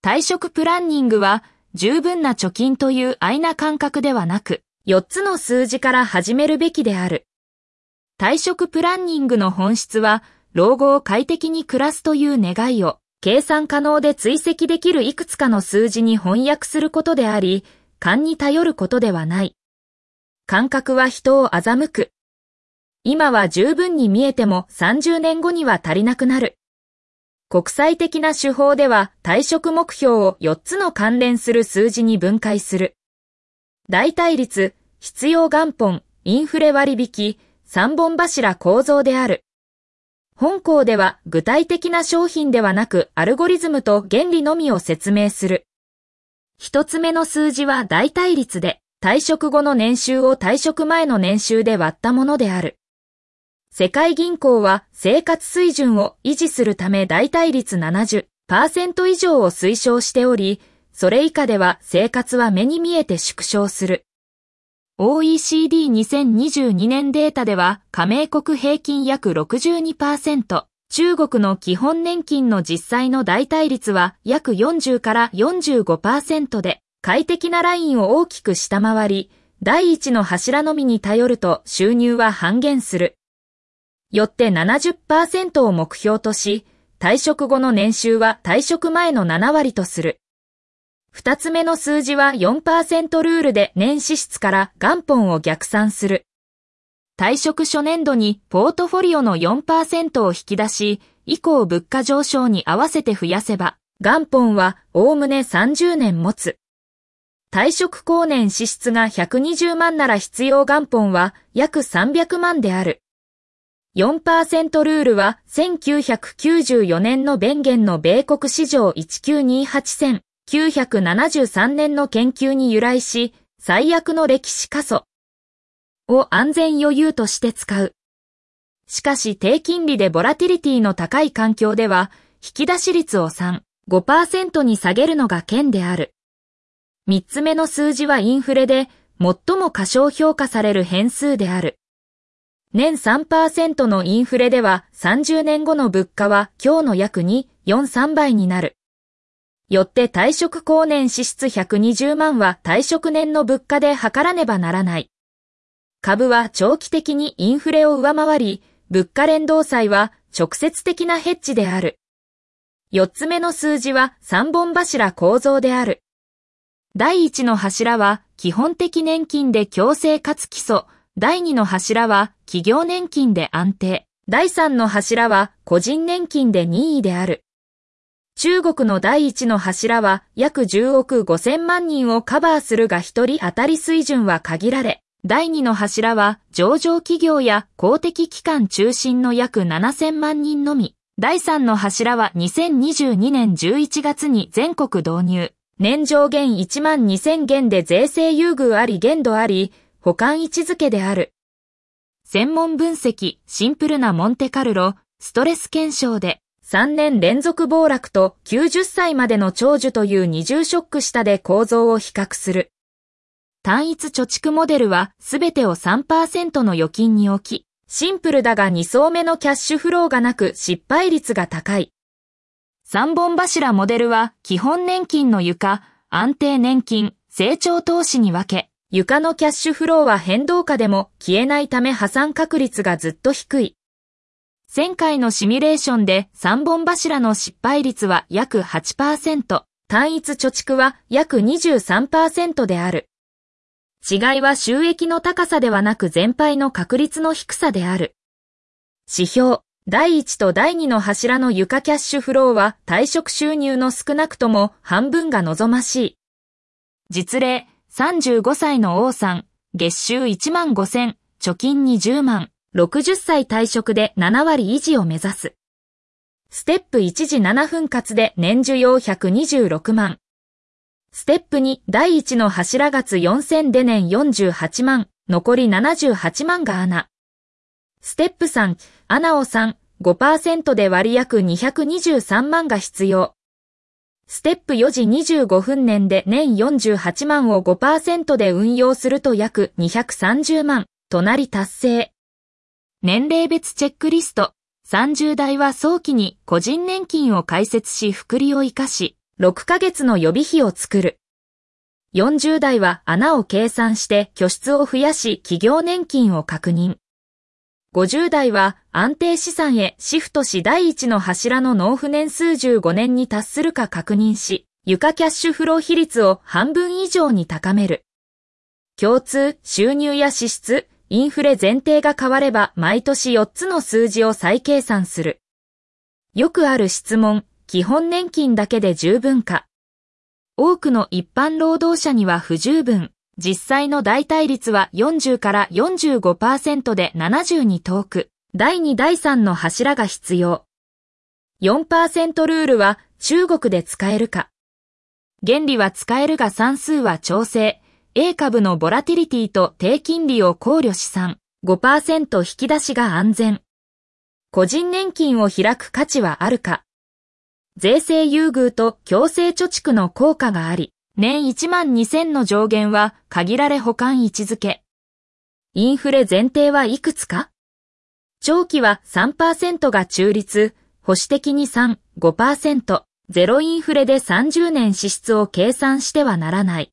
退職プランニングは十分な貯金という安易な感覚ではなく、4つの数字から始めるべきである。退職プランニングの本質は、老後を快適に暮らすという願いを、計算可能で追跡できるいくつかの数字に翻訳することであり、勘に頼ることではない。感覚は人を欺く。今は十分に見えても30年後には足りなくなる。国際的な手法では退職目標を4つの関連する数字に分解する。代替率、必要元本、インフレ割引、3本柱構造である。本項では具体的な商品ではなくアルゴリズムと原理のみを説明する。一つ目の数字は代替率で、退職後の年収を退職前の年収で割ったものである。世界銀行は生活水準を維持するため代替率 70% 以上を推奨しており、それ以下では生活は目に見えて縮小する。OECD2022 年データでは加盟国平均約 62%、中国の基本年金の実際の代替率は約40から 45% で快適なラインを大きく下回り、第一の柱のみに頼ると収入は半減する。よって 70% を目標とし、退職後の年収は退職前の7割とする。二つ目の数字は 4% ルールで年支出から元本を逆算する。退職初年度にポートフォリオの 4% を引き出し、以降物価上昇に合わせて増やせば、元本はおおむね30年持つ。退職後年支出が120万なら必要元本は約300万である。4% ルールは1994年のベンゲンの米国市場1928 1973年の研究に由来し、最悪の歴史過疎を安全余裕として使う。しかし低金利でボラティリティの高い環境では、引き出し率を3、5% に下げるのが堅である。三つ目の数字はインフレで、最も過小評価される変数である。年 3% のインフレでは30年後の物価は今日の約2、4、3倍になる。よって退職後年支出120万は退職年の物価で測らねばならない。株は長期的にインフレを上回り、物価連動債は直接的なヘッジである。四つ目の数字は3本柱構造である。第一の柱は基本的年金で強制かつ基礎。第二の柱は企業年金で安定。第三の柱は個人年金で任意である。中国の第一の柱は約10億5000万人をカバーするが一人当たり水準は限られ、第二の柱は上場企業や公的機関中心の約7000万人のみ。第三の柱は2022年11月に全国導入。年上限12000元で税制優遇あり限度あり、補完位置づけである。専門分析、シンプルなモンテカルロ、ストレス検証で、3年連続暴落と90歳までの長寿という二重ショック下で構造を比較する。単一貯蓄モデルはすべてを 3% の預金に置き、シンプルだが2層目のキャッシュフローがなく失敗率が高い。3本柱モデルは基本年金の床、安定年金、成長投資に分け、床のキャッシュフローは変動下でも消えないため破産確率がずっと低い。前回のシミュレーションで3本柱の失敗率は約 8%、単一貯蓄は約 23% である。違いは収益の高さではなく全廃の確率の低さである。指標、第1と第2の柱の床キャッシュフローは退職収入の少なくとも半分が望ましい。実例、35歳の王さん、月収1万5000、貯金20万。60歳退職で7割維持を目指す。ステップ1時7分割で年需要126万。ステップ2第1の柱月4000で年48万、残り78万がアナ。ステップ3、アナを3、5% で割約223万が必要。ステップ4時25分年で年48万を 5% で運用すると約230万、隣達成。年齢別チェックリスト。30代は早期に個人年金を開設し複利を生かし、 6ヶ月の予備費を作る。40代は穴を計算して拠出を増やし企業年金を確認。50代は安定資産へシフトし第一の柱の納付年数15年に達するか確認し、床キャッシュフロー比率を半分以上に高める。共通、収入や支出、インフレ前提が変われば毎年4つの数字を再計算する。よくある質問、基本年金だけで十分か。多くの一般労働者には不十分。実際の代替率は40から 45% で70に遠く、第2第3の柱が必要。4% ルールは中国で使えるか。原理は使えるが算数は調整。A 株のボラティリティと低金利を考慮し算。5% 引き出しが安全。個人年金を開く価値はあるか。税制優遇と強制貯蓄の効果があり、年12000の上限は限られ保管位置づけ。インフレ前提はいくつか？長期は 3% が中立、保守的に3、5%、ゼロインフレで30年支出を計算してはならない。